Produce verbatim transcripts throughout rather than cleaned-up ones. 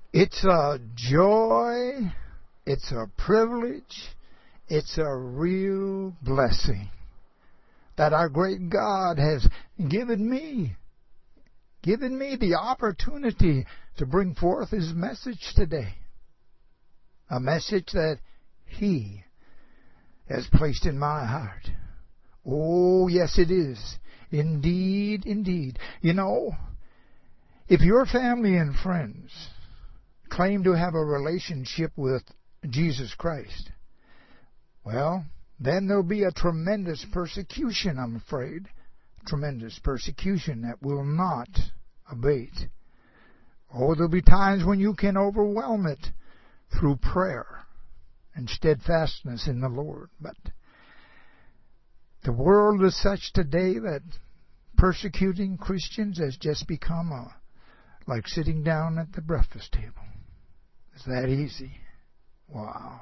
It's a joy, it's a privilege, it's a real blessing that our great God has given me, given me the opportunity to bring forth His message today. A message that He has placed in my heart. Oh, yes, it is. Indeed, indeed. You know, if your family and friends claim to have a relationship with Jesus Christ, well, then there'll be a tremendous persecution, I'm afraid. Tremendous persecution that will not abate. Oh, there'll be times when you can overwhelm it through prayer and steadfastness in the Lord. But the world is such today that persecuting Christians has just become a, like sitting down at the breakfast table. It's that easy. Wow.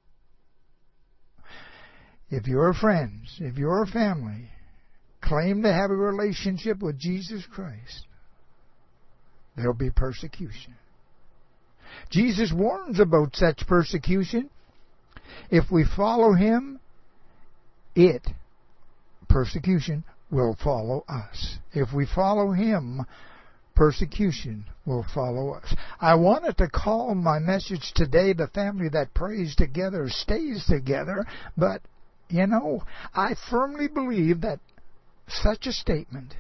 If your friends, if your family claim to have a relationship with Jesus Christ, there'll be persecution. Jesus warns about such persecution. If we follow Him, it, persecution, will follow us. If we follow Him, persecution will follow us. I wanted to call my message today, "The Family That Prays Together Stays Together," but, you know, I firmly believe that such a statement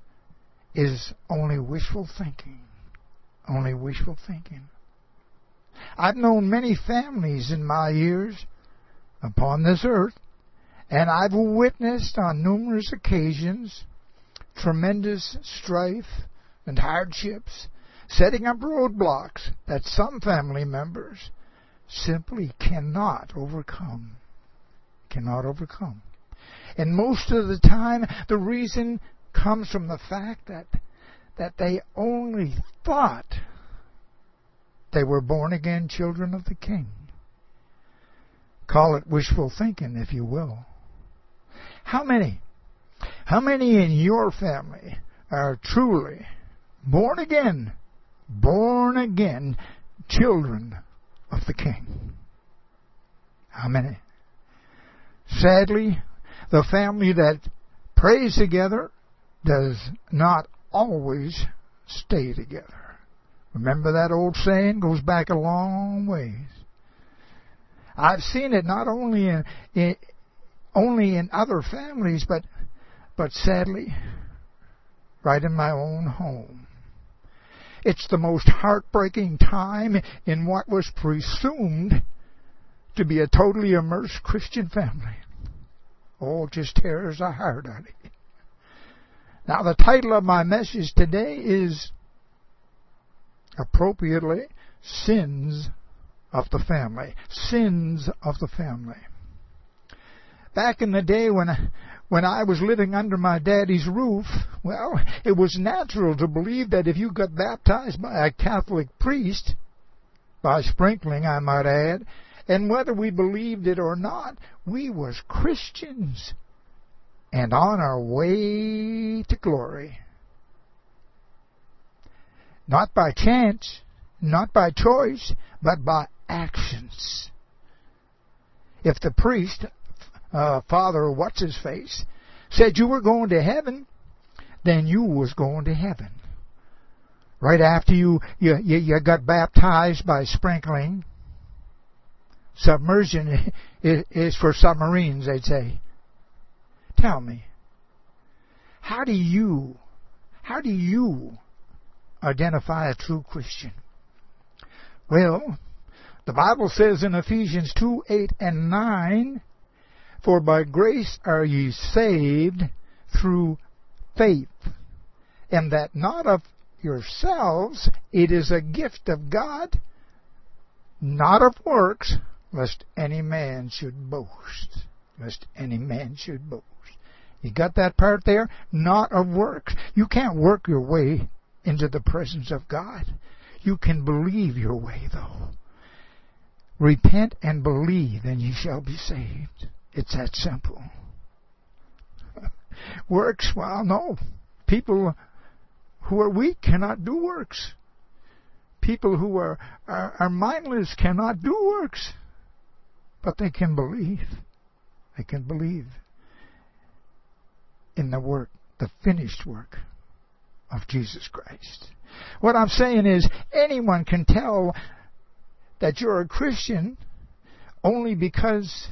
is only wishful thinking. Only wishful thinking. I've known many families in my years upon this earth, and I've witnessed on numerous occasions tremendous strife and hardships, setting up roadblocks that some family members simply cannot overcome. Cannot overcome. And most of the time, the reason comes from the fact that that they only thought they were born-again children of the King. Call it wishful thinking, if you will. How many, how many in your family are truly born-again, born-again children of the King? How many? Sadly, the family that prays together does not always stay together. Remember that old saying? Goes back a long ways. I've seen it not only in, in only in other families, but but sadly, right in my own home. It's the most heartbreaking time in what was presumed to be a totally immersed Christian family. Oh, it just tears the heart out of you. Now, the title of my message today is, appropriately, Sins of the Family. Sins of the Family. Back in the day when when I was living under my daddy's roof, well, it was natural to believe that if you got baptized by a Catholic priest, by sprinkling, I might add, and whether we believed it or not, we was Christians and on our way to glory. Not by chance, not by choice, but by actions. If the priest, uh, Father What's-His-Face, said you were going to heaven, then you was going to heaven. Right after you, you, you, you got baptized by sprinkling, submersion is for submarines, they'd say. Tell me, how do you, how do you identify a true Christian? Well, the Bible says in Ephesians two, eight and nine, "For by grace are ye saved through faith, and that not of yourselves, it is a gift of God, not of works, lest any man should boast." Lest any man should boast. You got that part there? Not of works. You can't work your way into the presence of God. You can believe your way, though. Repent and believe, and ye shall be saved. It's that simple. Works, well, no. People who are weak cannot do works. people who are, are, are mindless cannot do works, but they can believe. They can believe in the work, the finished work of Jesus Christ. What I'm saying is, anyone can tell that you're a Christian only because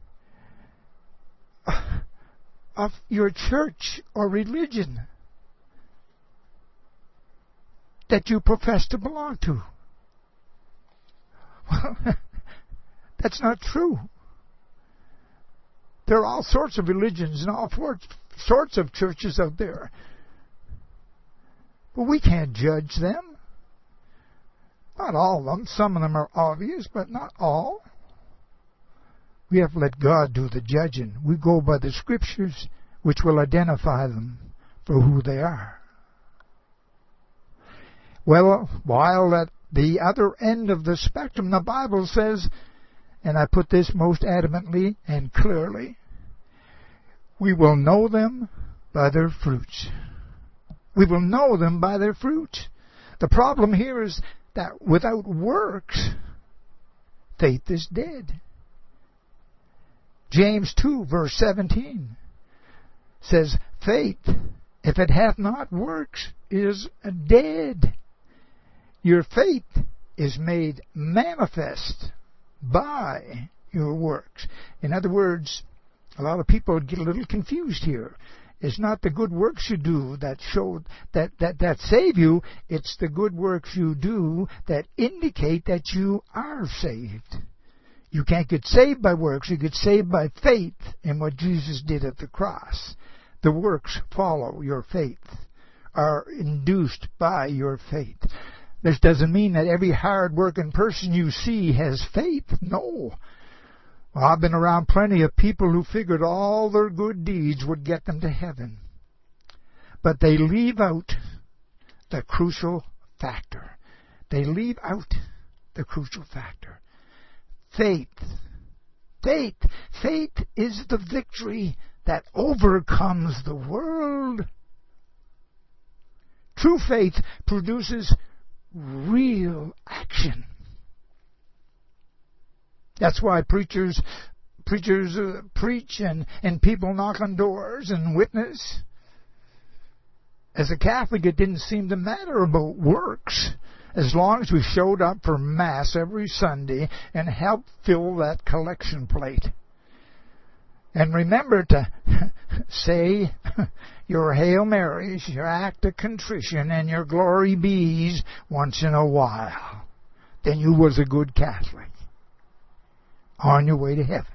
of your church or religion that you profess to belong to. Well, that's not true. There are all sorts of religions and all sorts of churches out there. But we can't judge them. Not all of them. Some of them are obvious, but not all. We have to let God do the judging. We go by the Scriptures, which will identify them for who they are. Well, while at the other end of the spectrum, the Bible says, and I put this most adamantly and clearly, we will know them by their fruits. We will know them by their fruits. The problem here is that without works, faith is dead. James two, verse seventeen says, faith, if it hath not works, is dead. Your faith is made manifest by your works. In other words, a lot of people get a little confused here. It's not the good works you do that show that, that, that save you. It's the good works you do that indicate that you are saved. You can't get saved by works. You get saved by faith in what Jesus did at the cross. The works follow your faith, are induced by your faith. This doesn't mean that every hard-working person you see has faith. No. Well, I've been around plenty of people who figured all their good deeds would get them to heaven. But they leave out the crucial factor. They leave out the crucial factor. Faith. Faith. Faith is the victory that overcomes the world. True faith produces real action. That's why preachers preachers uh, preach and, and people knock on doors and witness. As a Catholic, it didn't seem to matter about works as long as we showed up for Mass every Sunday and helped fill that collection plate. And remember to say your Hail Marys, your act of contrition, and your Glory Bees once in a while. Then you was a good Catholic on your way to heaven.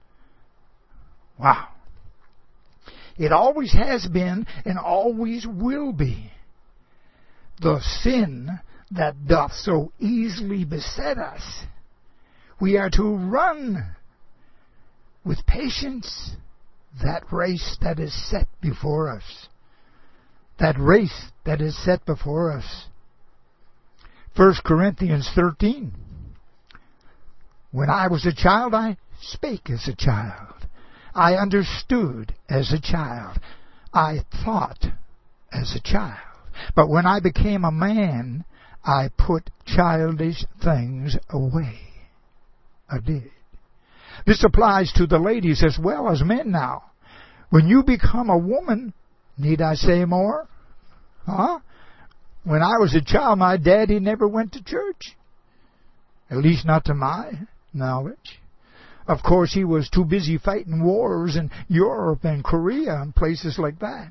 Wow. It always has been and always will be the sin that doth so easily beset us. We are to run with patience that race that is set before us. That race that is set before us. First Corinthians thirteen. When I was a child, I spake as a child. I understood as a child. I thought as a child. But when I became a man, I put childish things away. I did. This applies to the ladies as well as men now. When you become a woman, need I say more? Huh? When I was a child, my daddy never went to church. At least not to my knowledge. Of course, he was too busy fighting wars in Europe and Korea and places like that.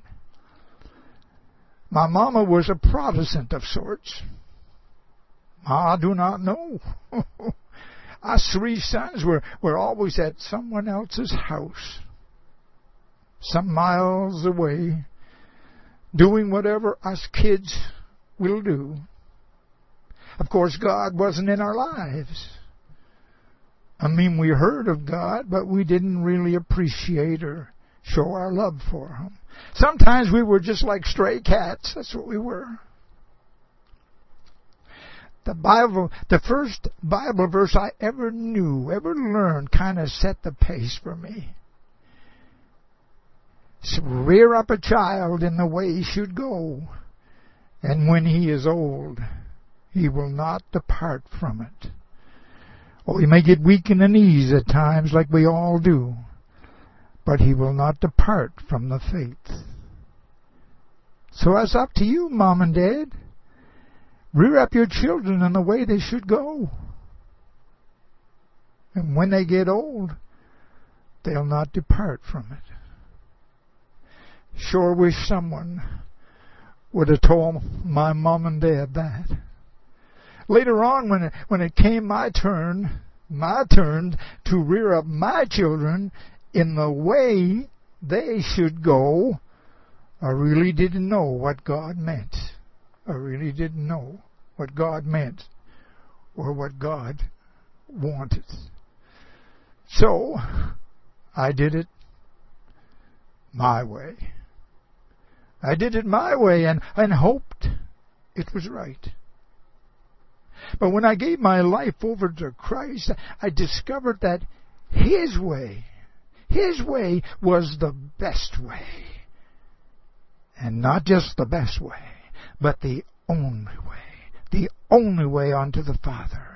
My mama was a Protestant of sorts. I do not know. Us three sons were, were always at someone else's house, some miles away, doing whatever us kids will do. Of course, God wasn't in our lives. I mean, we heard of God, but we didn't really appreciate or show our love for Him. Sometimes we were just like stray cats. That's what we were. The Bible, the first Bible verse I ever knew, ever learned, kind of set the pace for me. So rear up a child in the way he should go, and when he is old, He will not depart from it. Oh, he may get weak in the knees at times like we all do, but he will not depart from the faith. So it's up to you, Mom and Dad. Rear up your children in the way they should go. And when they get old, they'll not depart from it. Sure wish someone would have told my mom and dad that. Later on, when it, when it came my turn, my turn to rear up my children in the way they should go, I really didn't know what God meant. I really didn't know what God meant or what God wanted. So, I did it my way. I did it my way and, and hoped it was right. But when I gave my life over to Christ, I discovered that His way, His way was the best way. And not just the best way, but the only way. The only way unto the Father.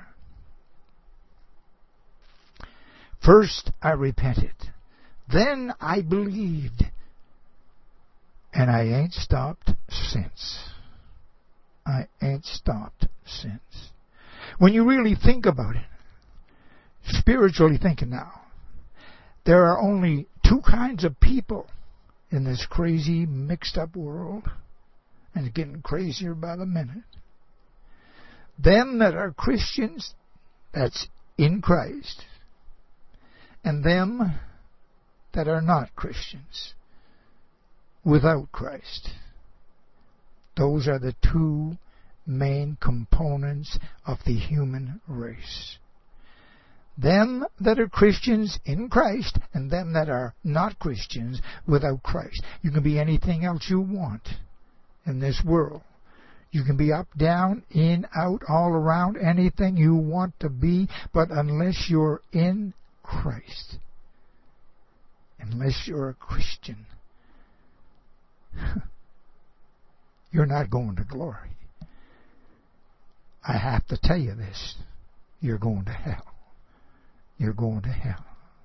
First I repented. Then I believed. And I ain't stopped since. I ain't stopped since. When you really think about it, spiritually thinking now, there are only two kinds of people in this crazy, mixed-up world, and it's getting crazier by the minute. Them that are Christians, that's in Christ, and them that are not Christians, without Christ. Those are the two main components of the human race. Them that are Christians in Christ and them that are not Christians without Christ. You can be anything else you want in this world. You can be up, down, in, out, all around, anything you want to be, but unless you're in Christ, unless you're a Christian, you're not going to glory. I have to tell you this. You're going to hell. You're going to hell.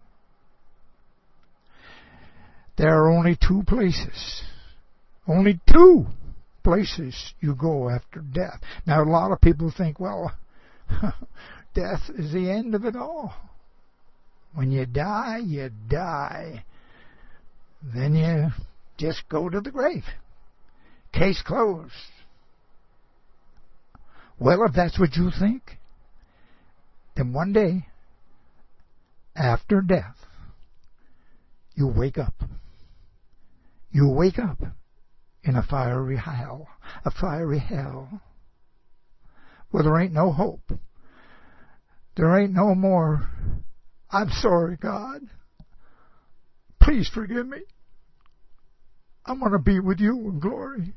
There are only two places. Only two places you go after death. Now, a lot of people think, well, death is the end of it all. When you die, you die. Then you just go to the grave. Case closed. Well, if that's what you think, then one day, after death, you wake up. You wake up in a fiery hell, a fiery hell, where there ain't no hope. There ain't no more, I'm sorry, God. Please forgive me. I want to be with you in glory.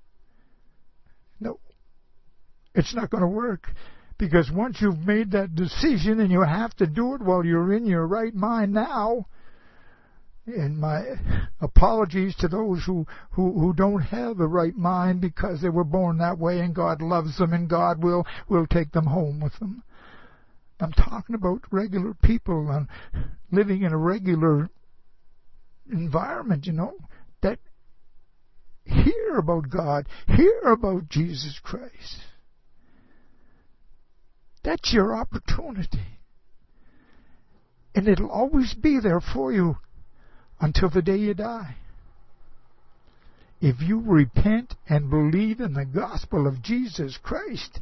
No, it's not going to work. Because once you've made that decision, and you have to do it while you're in your right mind now, and my apologies to those who, who, who don't have the right mind because they were born that way and God loves them and God will, will take them home with them. I'm talking about regular people and living in a regular environment, you know, that hear about God, hear about Jesus Christ. That's your opportunity. And it'll always be there for you until the day you die. If you repent and believe in the gospel of Jesus Christ,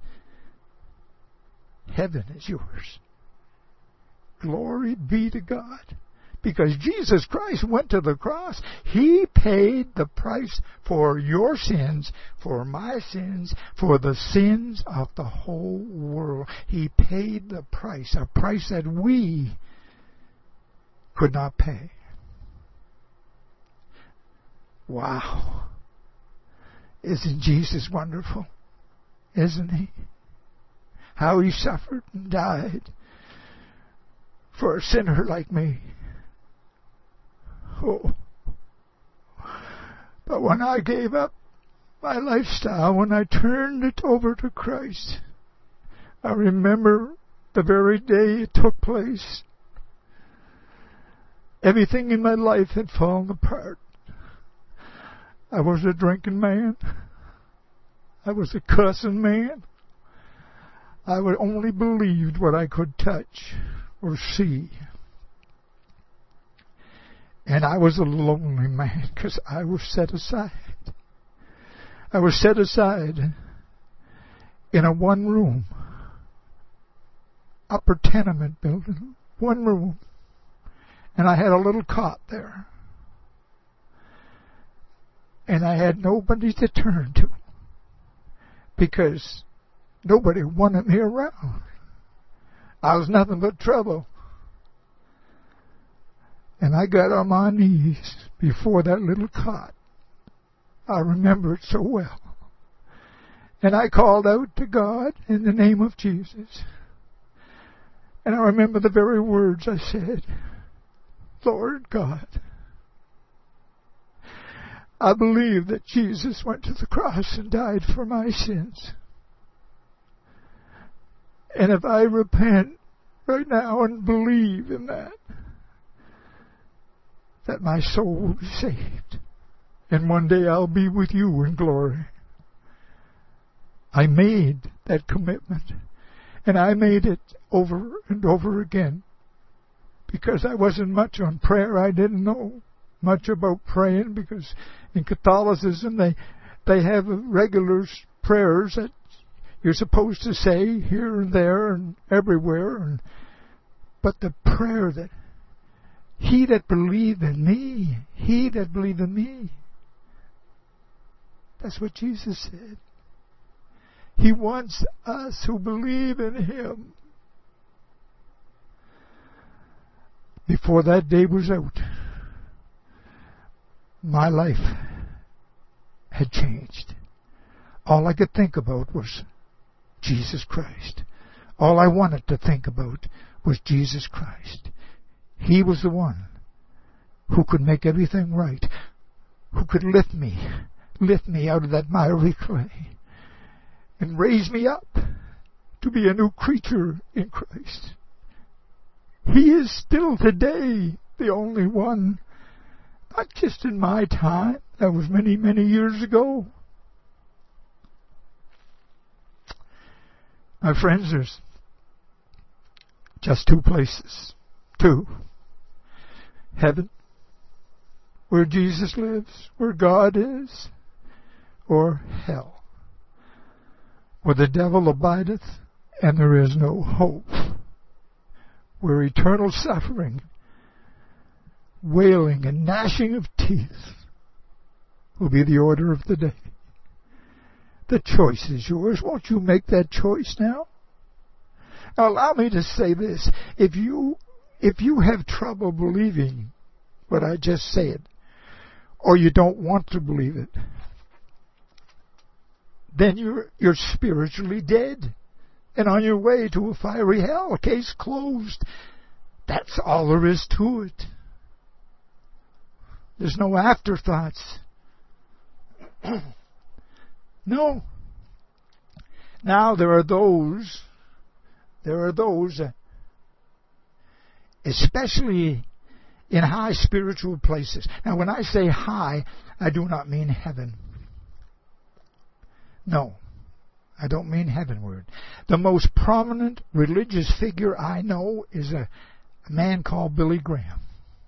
heaven is yours. Glory be to God. Because Jesus Christ went to the cross. He paid the price for your sins, for my sins, for the sins of the whole world. He paid the price, a price that we could not pay. Wow. Isn't Jesus wonderful? Isn't He? How He suffered and died for a sinner like me. Oh. But when I gave up my lifestyle, when I turned it over to Christ, I remember the very day it took place. Everything in my life had fallen apart. I was a drinking man. I was a cussing man. I would only believed what I could touch or see. And I was a lonely man because I was set aside. I was set aside in a one room, upper tenement building, one room. And I had a little cot there. And I had nobody to turn to because nobody wanted me around. I was nothing but trouble. And I got on my knees before that little cot. I remember it so well. And I called out to God in the name of Jesus. And I remember the very words I said, Lord God, I believe that Jesus went to the cross and died for my sins. And if I repent right now and believe in that, that my soul will be saved. And one day I'll be with you in glory. I made that commitment. And I made it over and over again. Because I wasn't much on prayer. I didn't know much about praying. Because in Catholicism they they have regular prayers that you're supposed to say here and there and everywhere. And, but the prayer that He that believed in me, he that believed in me. That's what Jesus said. He wants us who believe in Him. Before that day was out, my life had changed. All I could think about was Jesus Christ. All I wanted to think about was Jesus Christ. He was the one who could make everything right, who could lift me, lift me out of that miry clay, and raise me up to be a new creature in Christ. He is still today the only one, not just in my time, that was many, many years ago. My friends, there's just two places. Two. Heaven, where Jesus lives, where God is, or hell, where the devil abideth, and there is no hope, where eternal suffering, wailing and gnashing of teeth will be the order of the day. The choice is yours. Won't you make that choice now? Now allow me to say this. If you If you have trouble believing what I just said, or you don't want to believe it, then you're, you're spiritually dead and on your way to a fiery hell. Case closed. That's all there is to it. There's no afterthoughts. No. Now there are those, there are those, uh, especially in high spiritual places. Now when I say high, I do not mean heaven. No, I don't mean heavenward. The most prominent religious figure I know is a, a man called Billy Graham.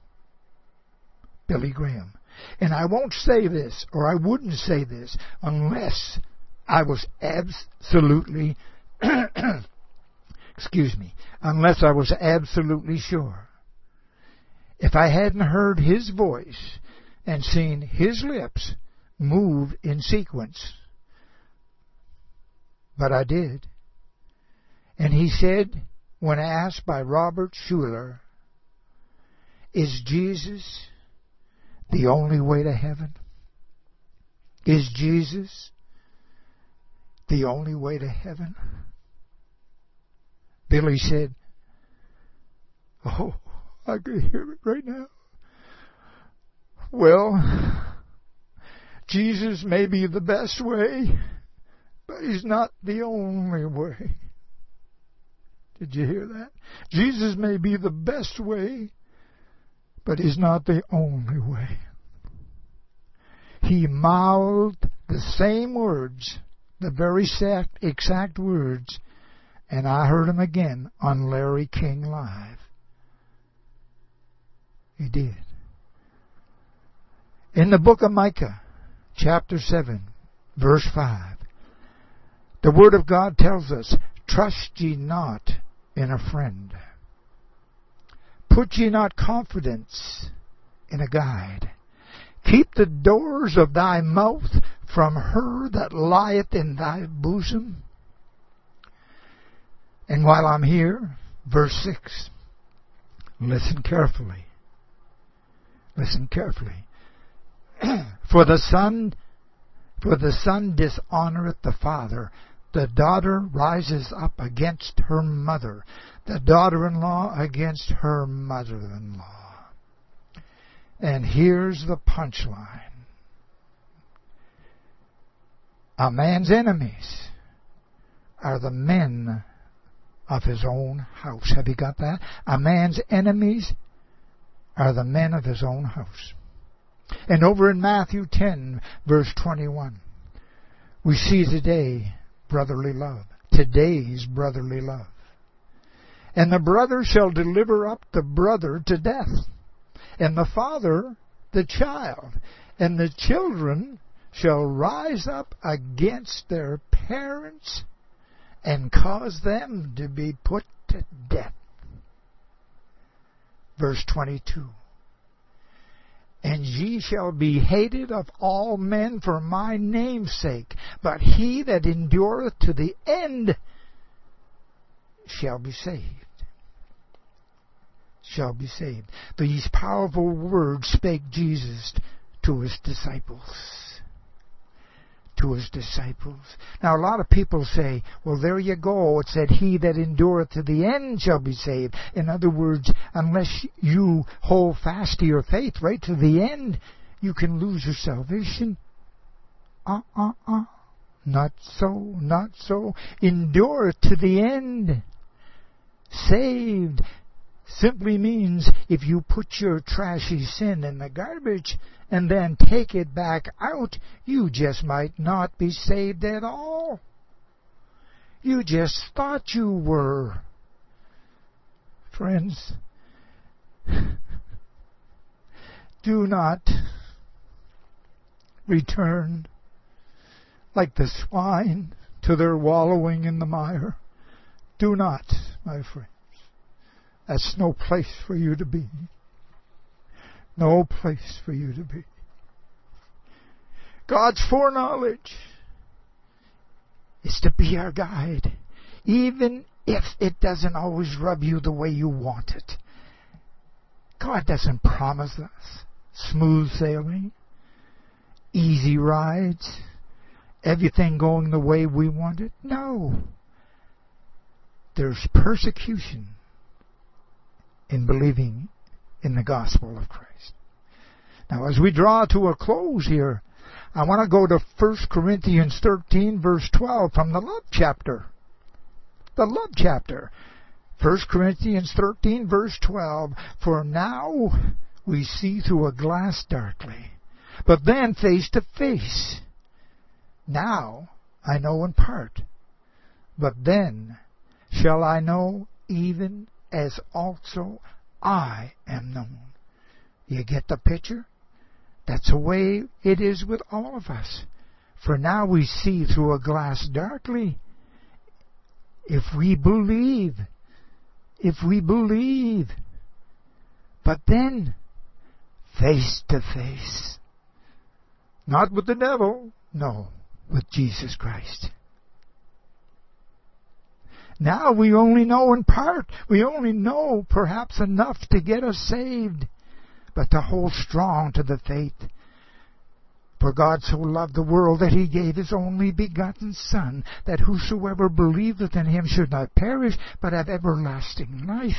Billy Graham. And I won't say this, or I wouldn't say this, unless I was absolutely, excuse me, unless I was absolutely sure. If I hadn't heard his voice and seen his lips move in sequence. But I did. And he said, when asked by Robert Schuller, is Jesus the only way to heaven? Is Jesus the only way to heaven? Billy said, oh, I could hear it right now. Well, Jesus may be the best way, but He's not the only way. Did you hear that? Jesus may be the best way, but He's not the only way. He mouthed the same words, the very exact, exact words, and I heard Him again on Larry King Live. He did. In the book of Micah, chapter seven, verse five, the Word of God tells us, trust ye not in a friend. Put ye not confidence in a guide. Keep the doors of thy mouth from her that lieth in thy bosom. And while I'm here, verse six, listen carefully. Listen carefully. For the son, for the son dishonoreth the father. The daughter rises up against her mother. The daughter-in-law against her mother-in-law. And here's the punchline. A man's enemies are the men of his own house. Have you got that? A man's enemies are the men of his own house. And over in Matthew ten, verse twenty-one, we see today brotherly love. Today's brotherly love. And the brother shall deliver up the brother to death, and the father the child, and the children shall rise up against their parents and cause them to be put to death. Verse twenty-two. And ye shall be hated of all men for my name's sake, but he that endureth to the end shall be saved. Shall be saved. These powerful words spake Jesus to His disciples. To His disciples. Now a lot of people say, well, there you go. It said, he that endureth to the end shall be saved. In other words, unless you hold fast to your faith right to the end, you can lose your salvation. Uh-uh-uh. Not so, not so. Endure to the end. Saved simply means if you put your trashy sin in the garbage and then take it back out, you just might not be saved at all. You just thought you were. Friends, do not return like the swine to their wallowing in the mire. Do not, my friends. That's no place for you to be. No place for you to be. God's foreknowledge is to be our guide, even if it doesn't always rub you the way you want it. God doesn't promise us smooth sailing, easy rides, everything going the way we want it. No. There's persecution in believing in the gospel of Christ. Now, as we draw to a close here, I want to go to First Corinthians thirteen, verse twelve, from the love chapter. The love chapter. First Corinthians thirteen, verse twelve. For now we see through a glass darkly, but then face to face. Now I know in part, but then shall I know even as also I am known. You get the picture? That's the way it is with all of us. For now we see through a glass darkly. If we believe, if we believe, but then face to face. Not with the devil, no, with Jesus Christ. Now we only know in part. We only know perhaps enough to get us saved, but to hold strong to the faith. For God so loved the world that He gave His only begotten Son, that whosoever believeth in Him should not perish, but have everlasting life.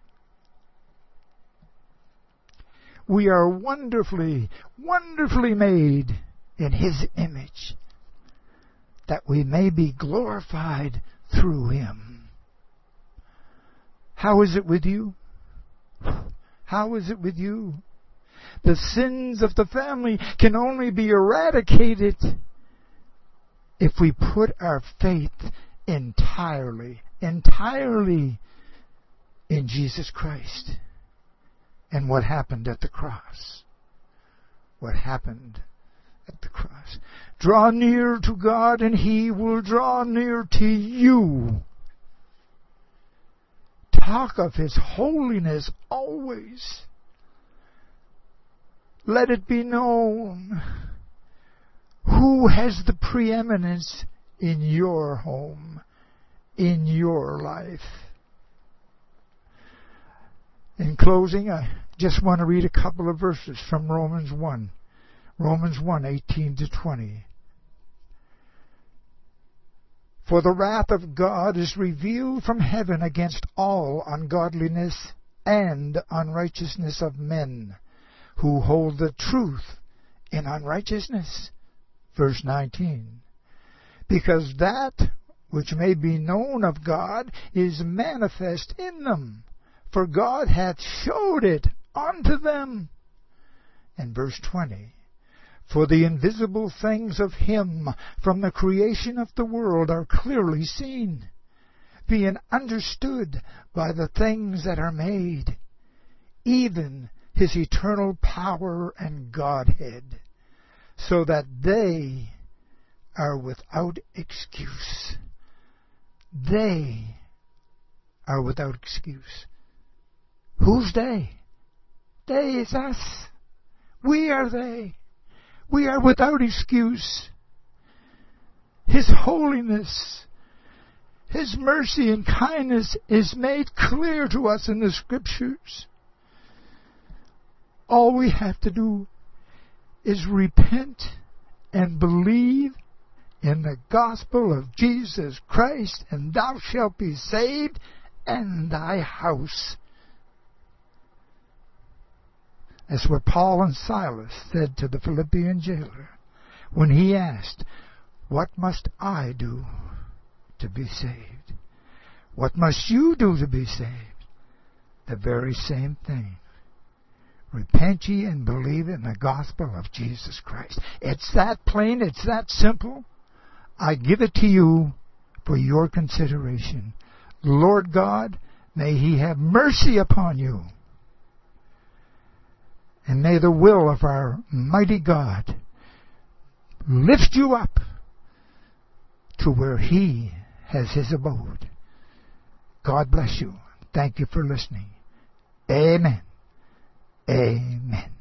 We are wonderfully, wonderfully made in His image, that we may be glorified through Him. How is it with you? How is it with you? The sins of the family can only be eradicated if we put our faith entirely, entirely in Jesus Christ and what happened at the cross. What happened at the cross. Draw near to God and He will draw near to you. Talk of His holiness always. Let it be known who has the preeminence in your home, in your life. In closing, I just want to read a couple of verses from Romans one. Romans one, eighteen to twenty. For the wrath of God is revealed from heaven against all ungodliness and unrighteousness of men, who hold the truth in unrighteousness. Verse nineteen. Because that which may be known of God is manifest in them, for God hath showed it unto them. And verse twenty. For the invisible things of Him from the creation of the world are clearly seen, being understood by the things that are made, even His eternal power and Godhead, so that they are without excuse. They are without excuse. Who's they? They is us. We are they. We are without excuse. His holiness, His mercy and kindness is made clear to us in the Scriptures. All we have to do is repent and believe in the gospel of Jesus Christ, and thou shalt be saved, and thy house. That's what Paul and Silas said to the Philippian jailer when he asked, what must I do to be saved? What must you do to be saved? The very same thing. Repent ye and believe in the gospel of Jesus Christ. It's that plain, it's that simple. I give it to you for your consideration. Lord God, may He have mercy upon you. And may the will of our mighty God lift you up to where He has His abode. God bless you. Thank you for listening. Amen. Amen.